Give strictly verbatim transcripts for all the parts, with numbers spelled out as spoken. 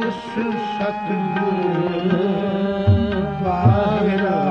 सतगुरु बाहिरा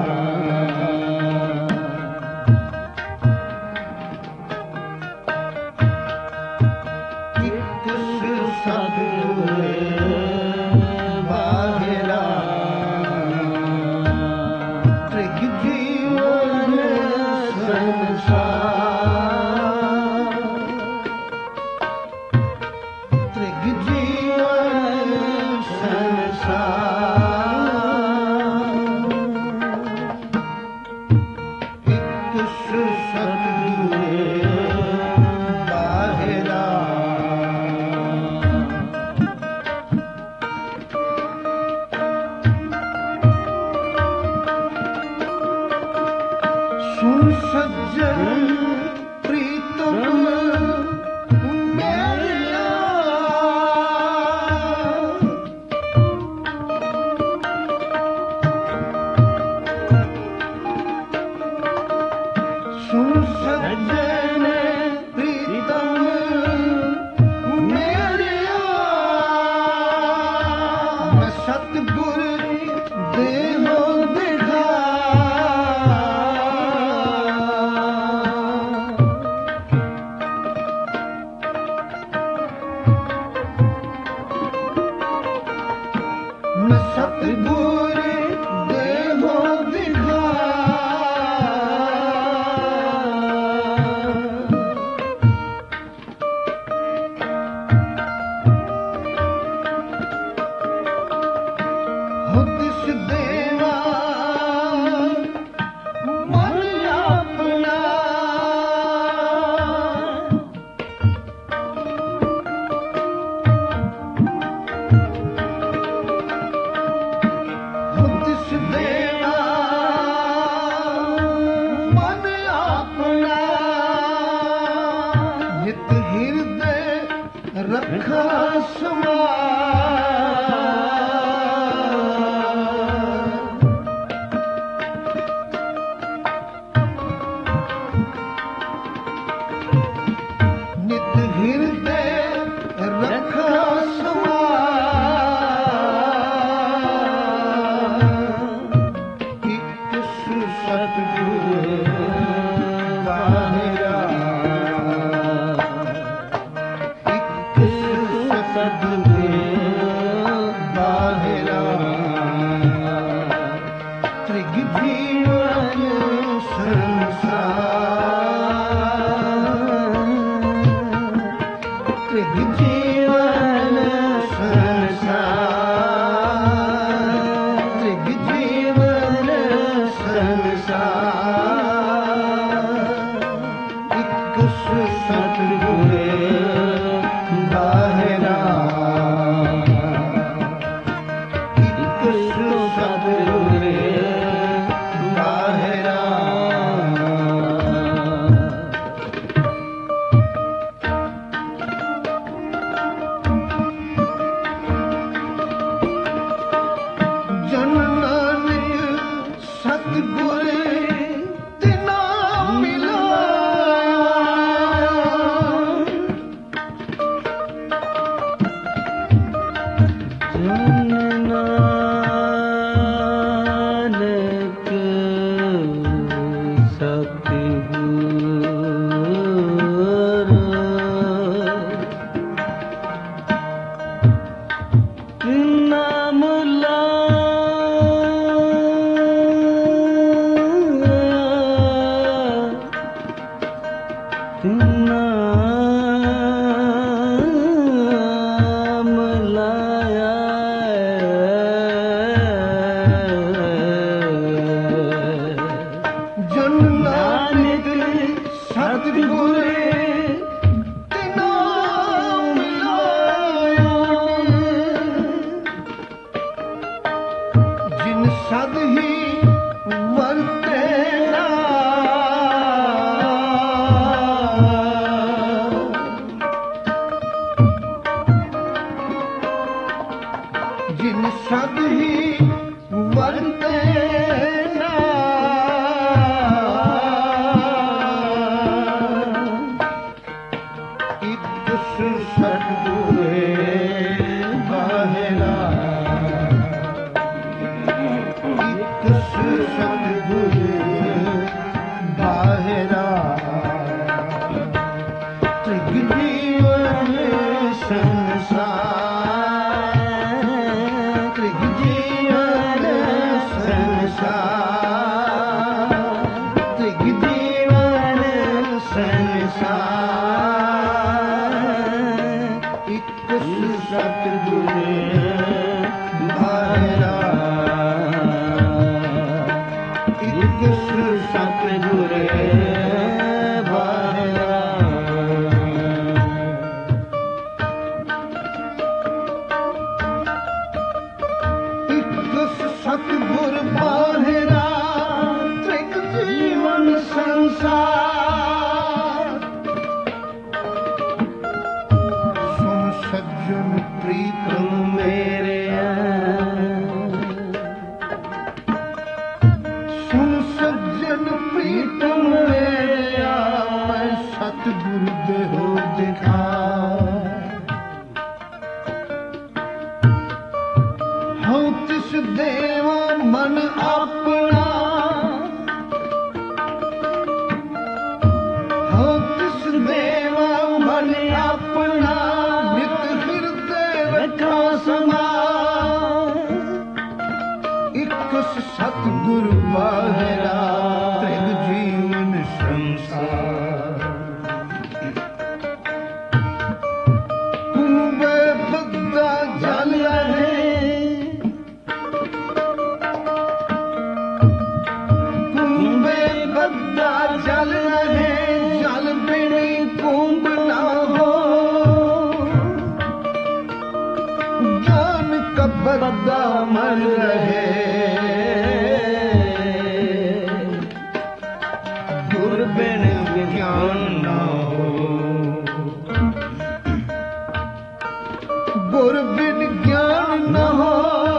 सज्जन प्रीतम मेरा सुन सज्जन प्रीतम मेरा मैं सतगुरु देहो सतगुरु देहो दिखा हो तिस देवा मन अपना रखा समा नित हृदय रखा समा एक सतगुरु बाहिरा बाहिरा त्रिग जीवन संसार त्रिग जीवन संसार त्रिग जीवन संसार एक सतगुरु बाहिरा जन नानक सतगुरु तिना मिला जन नानक सतगुरु तिना मिला नाम लाया जन नानक सतगुरु तिना मिलाया जिन सद ही वरते जिन सद ही वरते ना एक सतगुरु बाहिरा किस देवा मन अपना, हो किस देवा मन अपना, नित हृदय रखा समा। इक सतगुरु बाहरा त्रिग जीवन संसार। कुंभे बद्दा जल रहे, कुंभे बद्दा जल रहे, जल बिनी कुंभ ना हो। ज्ञान का बद्दा मर रहे, गुर बिन ज्ञान ना हो। गुर बिन ज्ञान न हो,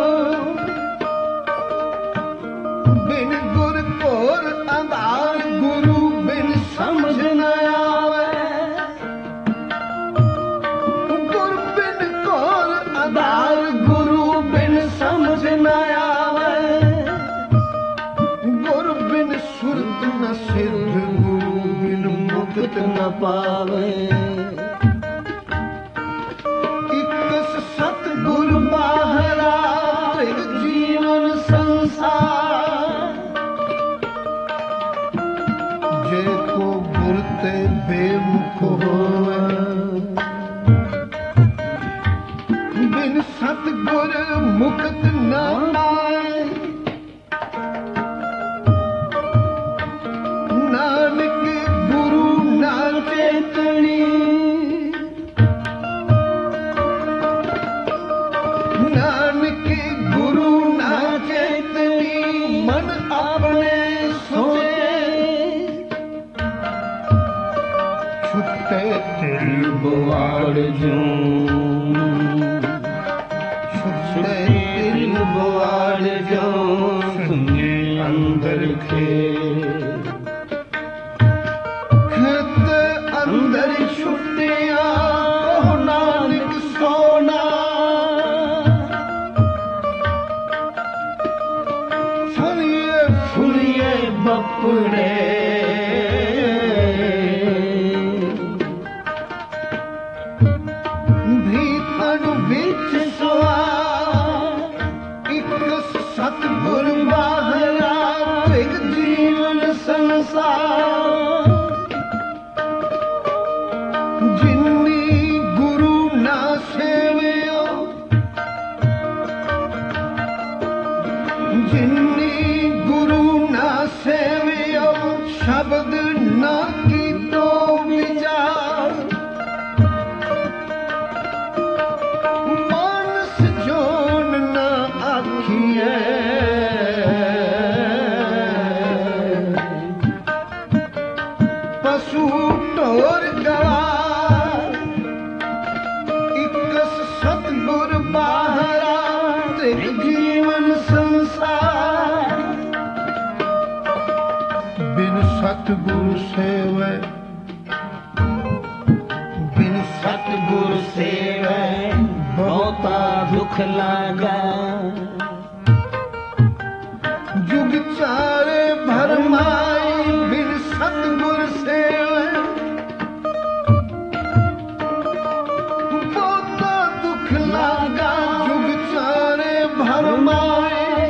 बिन गुर कोर आधार, गुरु बिन समझ न आवे। गुर बिन कोर आधार, गुरु बिन समझ न आवे। गुर बिन सुरत न सिद्ध, गुरु बिन मुक्त न पावे। सतगुर बाहरा त्रिग जीवन संसार। जे को गुर ते बेमुख होवे, बिन सतगुर मुक्त न पाए। नानक गुरु ना चेतनी, नानक गुरु ना चेतनी, मन अपने सोए। छुट्टे तिल बुआड़ जूं, छुट्टे तिल बुआड़ जूं, सुने अंदर खे। खेत अंदर छुट्टिया, कहो नानक सोना। फुलिए फुलिए बपुड़े, भीतर बिच सोआ। इक सतगुर बाहरा त्रिग जीवन संसार। जिन्नी गुरु ना सेवियो, जिन्नी गुरु ना सेवियो, शब्द ना कीतो विचार। मानस जोन ना आखिए, पशु टोर गवार। इक सतगुर बाहरा त्रिग जीवन संसार। बिन सतगुर सेवे, बिन सतगुर सेवे, बहुता दुख लागा। जुग चारे भरमाई, बिन सतगुर सेवे, बहुता दुख लागा। जुग चारे भरमाई,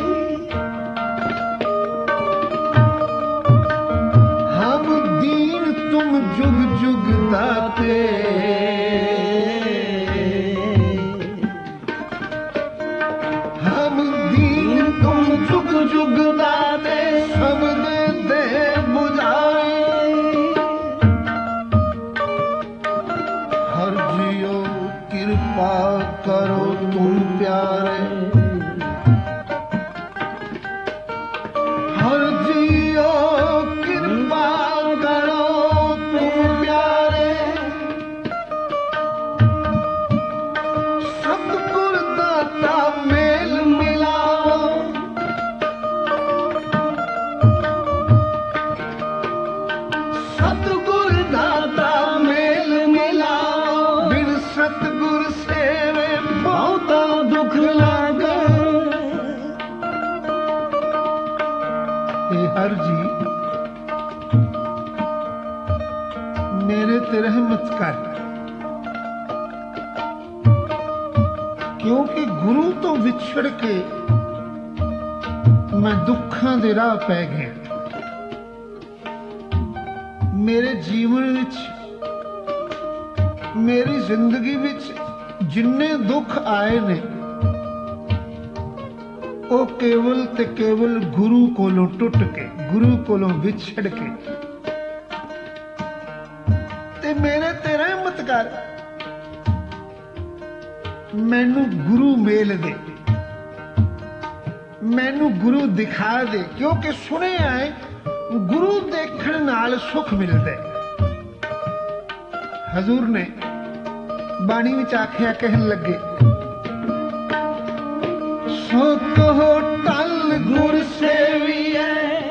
हम दीन तुम जुग जुग दाते। हम दीन तुम जुग जुग दाते, सब दे दे बुझाए। हर जियो कृपा करो तुम प्यारे, हर जियो कृपा करो तुम प्यारे। सतगुर दाता मेल मिलाओ, सतगुर दाता मेल मिलाओ। बिन सतगुर सेवे बहुता दुख लागे। संसार जी मेरे ते रहमत कर, क्योंकि गुरु तो विछड़ के मैं दुखां दे राह पै गया। मेरे जीवन विच, मेरी जिंदगी विच जिन्ने दुख आए ने वो केवल ते केवल गुरु कोलों टुट के, गुरु कोलों विछड़ के। ते मेरे ते रहमत कर, मैनू गुरु मेल दे, मैनू गुरु दिखा दे, क्योंकि सुने आए गुरु देखण नाल सुख मिलता है। हजूर ने बाणी विच आखिया, कहन लगे सो कहो टल गुर सेविए,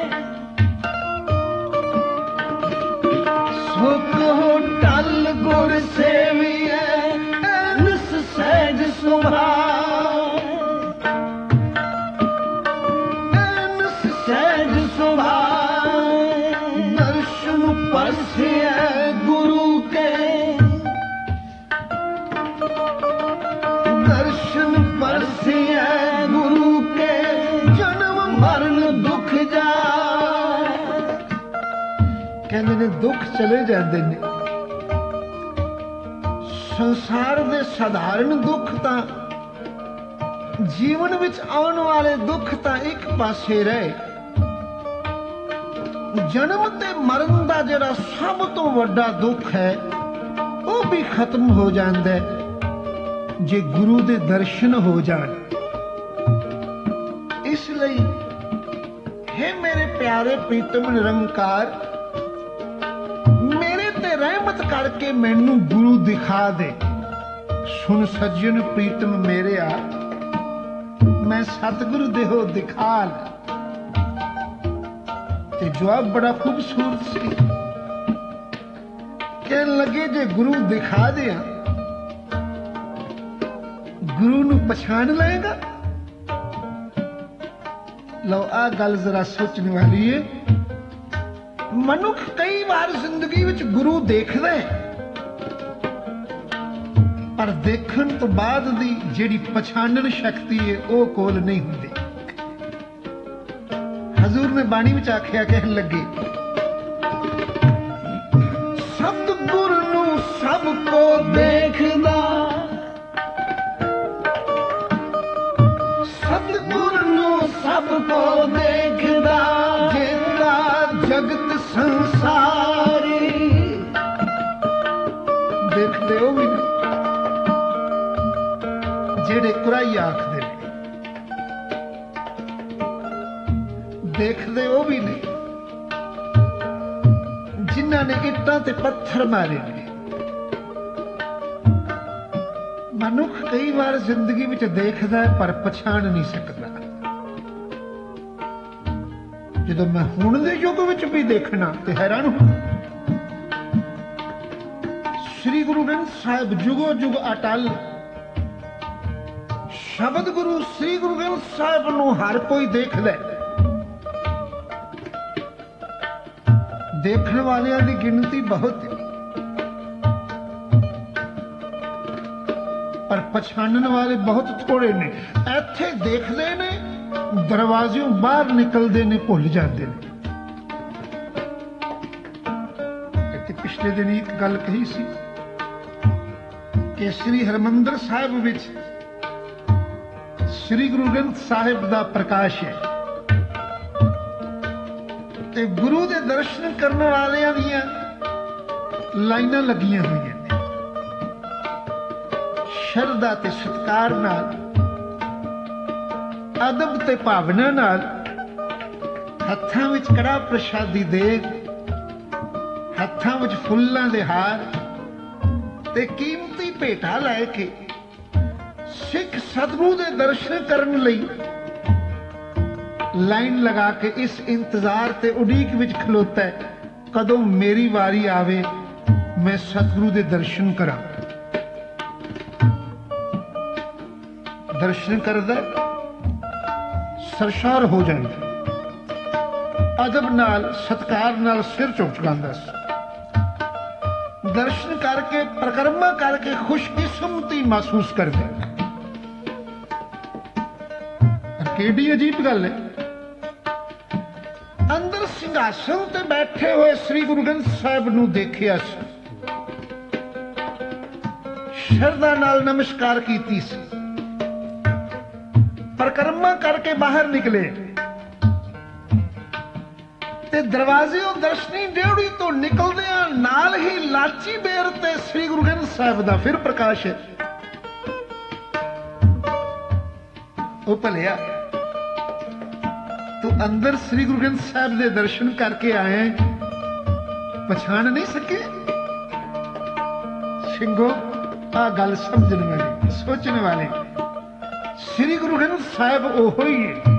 सो कहो टल गुर सेविए, निस सहज सुभाव, निस सहज सुभाव, दर्शन परसे गुरु के, दर्शन परसे गुरु के, जन्म मरण दुख जा। कहते ने दुख चले जाते ने, संसार दे साधारण दुख तां, जीवन विच आउण वाले दुख तां एक पासे रहे, जन्म ते मरण दा जिहड़ा सब तो वड्डा दुख है वो भी खत्म हो जाता है जे गुरु दे दर्शन हो जान। इसलिए हे मेरे प्यारे प्रीतम निरंकार, मेरे ते रहमत करके मैनू गुरु दिखा दे। सुन सज्जन प्रीतम मेरे आ, मैं सतगुरु देहो दिखा ला। ते जवाब बड़ा खूबसूरत सी, कहने लगे जे गुरु दिखा दिया, गुरु नू पछाण लेगा। लो आ गल जरा सोचने वाली है। मनुख कई बार जिंदगी विच गुरु देखदा है, पर देखण तो बाद दी जिहड़ी पछाणन शक्ति है वो कोल नहीं हुंदी। हजूर ने बाणी विच आखिया, कहन लगे सतगुर नू सब को देखदा, सतगुर नू सब को देखदा, जेता जगत संसारी। देखदे हो भी नहीं जेड़े कुराई आखदे ने, देखदे वो भी नहीं जिन्हां ने इट्टां ते पत्थर मारे ने। मनुख कई बार जिंदगी विच देखदा है पर पछाण नहीं सकदा। जदों मैं हुण दे युग विच भी देखना ते हैरान हूं। श्री गुरु ग्रंथ साहिब जुगो जुग अटल, शब्द गुरु श्री गुरु ग्रंथ साहिब नूं हर कोई देखदा है। देखने वालियां दी गिनती बहुत है, पर पछाणन वाले बहुत थोड़े ने। इत्थे देखदे ने, दरवाज़ों बाहर निकलदे ने भुल जाते ने। इत्थे पिछले दिन एक गल कही सी कि श्री हरमंदर साहिब विच श्री गुरु ग्रंथ साहिब दा प्रकाश है ते गुरु दे दर्शन करने वालियां दियां लाइनां लगियां हुई ने। शरदा ते सत्कार नाल, अदब ते भावना नाल, हत्थां विच कड़ा प्रसादी देग, हत्थां विच फुल्लां दे हार ते कीमती भेटा लै के सिख सतगुरु दे दर्शन करन लई लाइन लगा के इस इंतजार ते उड़ीक विच खलोता है कदों मेरी वारी आवे, मैं सतगुरु दे दर्शन करा। दर्शन करदा सरशार हो जाता। ਅਦਬ ਨਾਲ ਸਤਿਕਾਰ ਨਾਲ ਸਿਰ ਝੁਕ ਚੁਕਾਉਂਦਾ ਸੀ। ਦਰਸ਼ਨ ਕਰਕੇ ਪ੍ਰਕਰਮਾ ਕਰਕੇ ਖੁਸ਼ਕਿਸਮਤੀ ਮਹਿਸੂਸ ਕਰਦਾ। ਕਿਹੜੀ ਅਜੀਬ ਗੱਲ ਹੈ। ਅੰਦਰ ਸਿੰਘਾਸਨ ਤੇ ਬੈਠੇ ਹੋਏ ਸ੍ਰੀ ਗੁਰੂ ਗ੍ਰੰਥ ਸਾਹਿਬ ਨੂੰ ਦੇਖਿਆ ਸੀ, ਸ਼ਰਧਾ ਨਾਲ ਨਮਸਕਾਰ ਕੀਤੀ ਸੀ, ਪ੍ਰਕਰਮਾ ਕਰਕੇ ਬਾਹਰ ਨਿਕਲੇ ਤੇ ਦਰਵਾਜ਼ਿਓਂ ਦਰਸ਼ਨੀ ਡਿਉੜੀ ਤੋਂ ਨਿਕਲਦਿਆਂ ਨਾਲ ਹੀ ਲਾਚੀ ਬੇਰ ਤੇ ਸ੍ਰੀ ਗੁਰੂ ਗ੍ਰੰਥ ਸਾਹਿਬ ਦਾ ਫਿਰ ਪ੍ਰਕਾਸ਼ ਹੈ। ਉਹ ਭਲਿਆ, ਤੂੰ ਅੰਦਰ ਸ੍ਰੀ ਗੁਰੂ ਗ੍ਰੰਥ ਸਾਹਿਬ ਦੇ ਦਰਸ਼ਨ ਕਰਕੇ ਆਏ, ਪਛਾਣ ਨਹੀਂ ਸਕੇ? ਸਿੰਘੋ, ਆ ਗੱਲ ਸਮਝਣ ਵਾਲੀ, ਸੋਚਣ ਵਾਲੀ। ਸ੍ਰੀ ਗੁਰੂ ਗ੍ਰੰਥ ਸਾਹਿਬ ਉਹੋ ਹੀ ਹੈ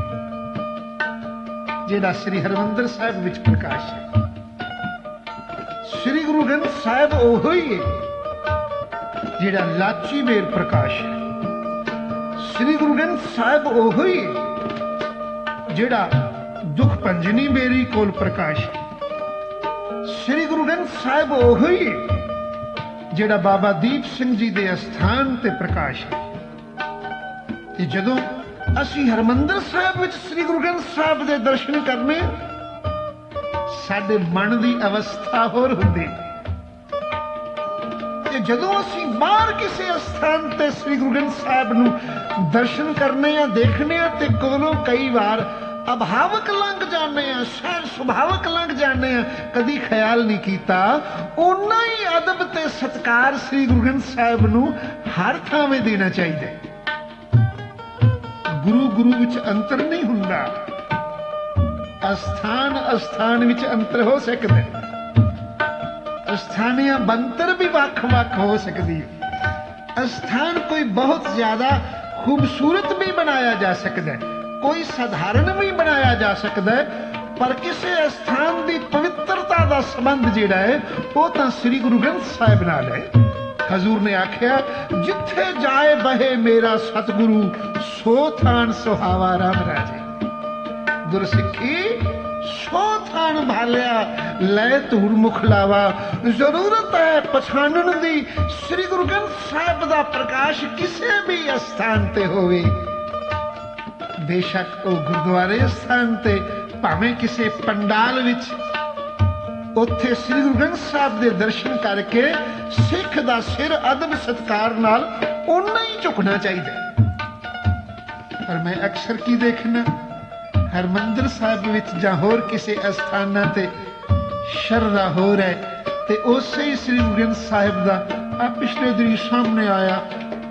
ਜਿਹੜਾ ਸ੍ਰੀ ਹਰਿਮੰਦਰ ਸਾਹਿਬ ਵਿੱਚ ਪ੍ਰਕਾਸ਼ ਹੈ। ਸ੍ਰੀ ਗੁਰੂ ਗ੍ਰੰਥ ਸਾਹਿਬ ਉਹੋ ਹੀ ਹੈ ਜਿਹੜਾ ਲਾਚੀ ਬੇਰ ਪ੍ਰਕਾਸ਼ ਹੈ। ਸ੍ਰੀ ਗੁਰੂ ਗ੍ਰੰਥ ਸਾਹਿਬ ਉਹੋ ਹੀ ਹੈ ਜਿਹੜਾ ਦੁੱਖ ਪੰਜਨੀ ਬੇਰੀ ਕੋਲ ਪ੍ਰਕਾਸ਼ ਹੈ। ਸ੍ਰੀ ਗੁਰੂ ਗ੍ਰੰਥ ਸਾਹਿਬ ਉਹੋ ਹੀ ਹੈ ਜਿਹੜਾ ਬਾਬਾ ਦੀਪ ਸਿੰਘ ਜੀ ਦੇ ਅਸਥਾਨ ਤੇ ਪ੍ਰਕਾਸ਼ ਹੈ। ਤੇ ਜਦੋਂ ਅਸੀਂ ਹਰਿਮੰਦਰ ਸਾਹਿਬ ਵਿੱਚ ਸ੍ਰੀ ਗੁਰੂ ਗ੍ਰੰਥ ਸਾਹਿਬ ਦੇ ਦਰਸ਼ਨ ਕਰਨੇ, ਸਾਡੇ ਮਨ ਦੀ ਅਵਸਥਾ ਹੋਰ ਹੁੰਦੀ। ਤੇ ਜਦੋਂ ਅਸੀਂ ਬਾਹਰ ਕਿਸੇ ਅਸਥਾਨ ਤੇ ਸ੍ਰੀ ਗੁਰੂ ਗ੍ਰੰਥ ਸਾਹਿਬ ਨੂੰ ਦਰਸ਼ਨ ਕਰਨੇ ਆ, ਦੇਖਣੇ ਆ, ਤੇ ਕੋਲੋਂ ਕਈ ਵਾਰ ਅਭਾਵਕ ਲੰਘ ਜਾਂਦੇ ਆ, ਸਹਿਜ ਸੁਭਾਵਕ ਲੰਘ ਜਾਂਦੇ ਆ, ਕਦੀ ਖਿਆਲ ਨਹੀਂ ਕੀਤਾ ਓਨਾ ਹੀ ਅਦਬ ਤੇ ਸਤਿਕਾਰ ਸ੍ਰੀ ਗੁਰੂ ਗ੍ਰੰਥ ਸਾਹਿਬ ਨੂੰ ਹਰ ਥਾਵੇਂ ਦੇਣਾ ਚਾਹੀਦਾ। ਗੁਰੂ ਗੁਰੂ ਵਿੱਚ ਅੰਤਰ ਨਹੀਂ ਹੁੰਦਾ, ਅਸਥਾਨ ਅਸਥਾਨ ਵਿੱਚ ਅੰਤਰ ਹੋ ਸਕਦਾ, ਅਸਥਾਨੀਆਂ ਬੰਤਰ ਵੀ ਵੱਖ-ਵੱਖ ਹੋ ਸਕਦੀ ਹੈ। ਅਸਥਾਨ ਕੋਈ ਬਹੁਤ ਜ਼ਿਆਦਾ ਖੂਬਸੂਰਤ ਵੀ ਬਣਾਇਆ ਜਾ ਸਕਦਾ ਹੈ, ਕੋਈ ਸਧਾਰਨ ਵੀ ਬਣਾਇਆ ਜਾ ਸਕਦਾ ਹੈ, ਪਰ ਕਿਸੇ ਅਸਥਾਨ ਦੀ ਪਵਿੱਤਰਤਾ ਦਾ ਸੰਬੰਧ ਜਿਹੜਾ ਹੈ ਉਹ ਤਾਂ ਸ੍ਰੀ ਗੁਰੂ ਗ੍ਰੰਥ ਸਾਹਿਬ ਨਾਲ ਹੈ। ਹਜ਼ੂਰ ਨੇ ਆਖਿਆ, ਜਿੱਥੇ ਜਾਏ ਬਹੇ ਮੇਰਾ ਸਤਿਗੁਰੂ, ਸੋ ਥਾਨ ਸੁਹਾਵਾ ਰਾਮ ਰਾਜੇ। ਗੁਰਸਿੱਖੀ ਸੋ ਥਾਨ ਭਾਲਿਆ, ਲੈ ਧੂੜ ਮੁਖ ਲਾਵਾ। ਜ਼ਰੂਰਤ ਹੈ ਪਛਾਣਨ ਦੀ, ਸ੍ਰੀ ਗੁਰੂ ਗ੍ਰੰਥ ਸਾਹਿਬ ਦਾ ਪ੍ਰਕਾਸ਼ ਕਿਸੇ ਵੀ ਅਸਥਾਨ ਤੇ ਹੋਵੇ, ਬੇਸ਼ੱਕ ਉਹ ਗੁਰਦੁਆਰੇ ਸਥਾਨ ਤੇ, ਭਾਵੇਂ ਕਿਸੇ ਪੰਡਾਲ ਵਿੱਚ, ਉੱਥੇ ਸ੍ਰੀ ਗੁਰੂ ਗ੍ਰੰਥ ਸਾਹਿਬ ਦੇ ਦਰਸ਼ਨ ਕਰਕੇ ਸਿੱਖ ਦਾ ਸਿਰ ਅਦਬ ਸਤਿਕਾਰ ਨਾਲ ਓਨਾ ਹੀ ਝੁਕਣਾ ਚਾਹੀਦਾ। ਪਰ ਮੈਂ ਅਕਸਰ ਕੀ ਦੇਖਣਾ, ਹਰਿਮੰਦਰ ਸਾਹਿਬ ਵਿੱਚ ਜਾਂ ਹੋਰ ਕਿਸੇ ਅਸਥਾਨਾਂ ਤੇ ਸ਼ਰਧਾ ਹੋ ਰਿਹਾ ਤੇ ਉਸੇ ਹੀ ਸ੍ਰੀ ਗੁਰੂ ਗ੍ਰੰਥ ਸਾਹਿਬ ਦਾ ਆ ਪਿਛਲੇ ਦਿਨ ਸਾਹਮਣੇ ਆਇਆ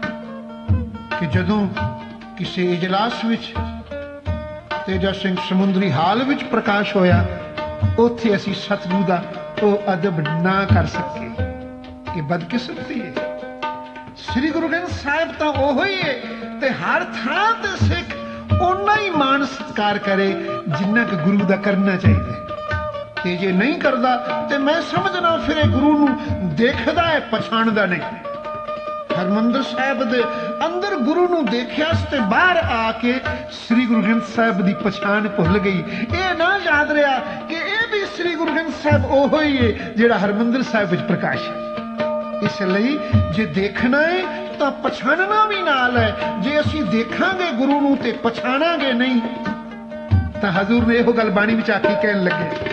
ਕਿ ਜਦੋਂ ਕਿਸੇ ਇਜਲਾਸ ਵਿੱਚ ਤੇਜਾ ਸਿੰਘ ਸਮੁੰਦਰੀ ਹਾਲ ਵਿੱਚ ਪ੍ਰਕਾਸ਼ ਹੋਇਆ, ਉੱਥੇ ਅਸੀਂ ਸਤਿਗੁਰੂ ਦਾ ਉਹ ਅਦਬ ਨਾ ਕਰ ਸਕੇ। ਇਹ ਬਦਕਿਸਮਤੀ ਹੈ। ਸ੍ਰੀ ਗੁਰੂ ਗ੍ਰੰਥ ਸਾਹਿਬ ਤਾਂ ਉਹੋ ਹੀ ਹੈ ਤੇ ਹਰ ਥਾਂ ਤੇ ਸਿੱਖ ਓਨਾ ਹੀ ਮਾਣ ਸਤਿਕਾਰ ਕਰੇ ਜਿੰਨਾ ਕਿ ਗੁਰੂ ਦਾ ਕਰਨਾ ਚਾਹੀਦਾ। ਤੇ ਜੇ ਨਹੀਂ ਕਰਦਾ ਤੇ ਮੈਂ ਸਮਝਣਾ ਫਿਰ ਇਹ ਗੁਰੂ ਨੂੰ ਦੇਖਦਾ ਹੈ, ਪਛਾਣਦਾ ਨਹੀਂ। ਹਰਿਮੰਦਰ ਸਾਹਿਬ ਦੇ ਅੰਦਰ ਗੁਰੂ ਨੂੰ ਦੇਖਿਆ ਤੇ ਬਾਹਰ ਆ ਕੇ ਸ੍ਰੀ ਗੁਰੂ ਗ੍ਰੰਥ ਸਾਹਿਬ ਦੀ ਪਛਾਣ ਭੁੱਲ ਗਈ। ਇਹ ਨਾ ਯਾਦ ਰਿਹਾ ਕਿ ਇਹ ਵੀ ਸ੍ਰੀ ਗੁਰੂ ਗ੍ਰੰਥ ਸਾਹਿਬ ਉਹੋ ਹੀ ਹੈ ਜਿਹੜਾ ਹਰਿਮੰਦਰ ਸਾਹਿਬ ਵਿੱਚ ਪ੍ਰਕਾਸ਼ ਹੈ। ਇਸ ਲਈ ਜੇ ਦੇਖਣਾ ਹੈ ਤਾਂ ਪਛਾਣਨਾ ਵੀ ਨਾਲ ਹੈ। ਜੇ ਅਸੀਂ ਦੇਖਾਂਗੇ ਗੁਰੂ ਨੂੰ ਤੇ ਪਛਾਣਾਂਗੇ ਨਹੀਂ ਤਾਂ ਹਜ਼ੂਰ ਨੇ ਇਹੋ ਗੱਲ ਬਾਣੀ ਵਿੱਚ ਆਖੀ ਕਹਿਣ ਲੱਗੇ,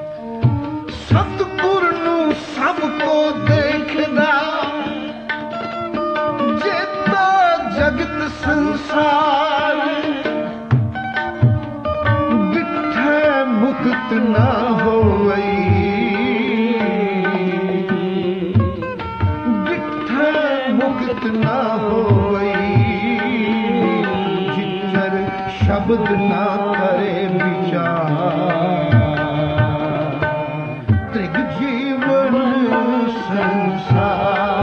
ਸਤਿਗੁਰ ਨੂੰ ਸਭ ਕੋ ਦੇਖਦਾ, ਜਗਤ ਸੰਸਾਰ ਬਿਠੈ ਮੁਕਤ ਨਾ ਹੋਈ, ਬਿਠੈ ਮੁਕਤ ਨਾ ਹੋਈ, ਜਿਤਰ ਸ਼ਬਦ ਨਾ ਕਰੇ ਵਿਚਾਰ, ਤ੍ਰਿਗ ਜੀਵਨ ਸੰਸਾਰ,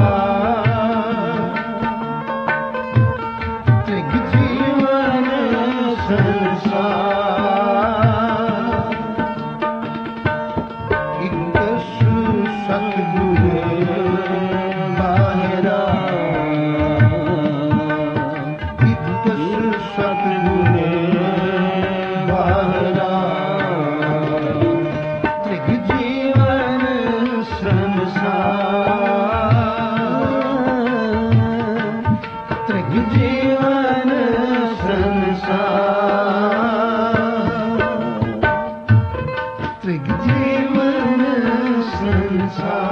संसार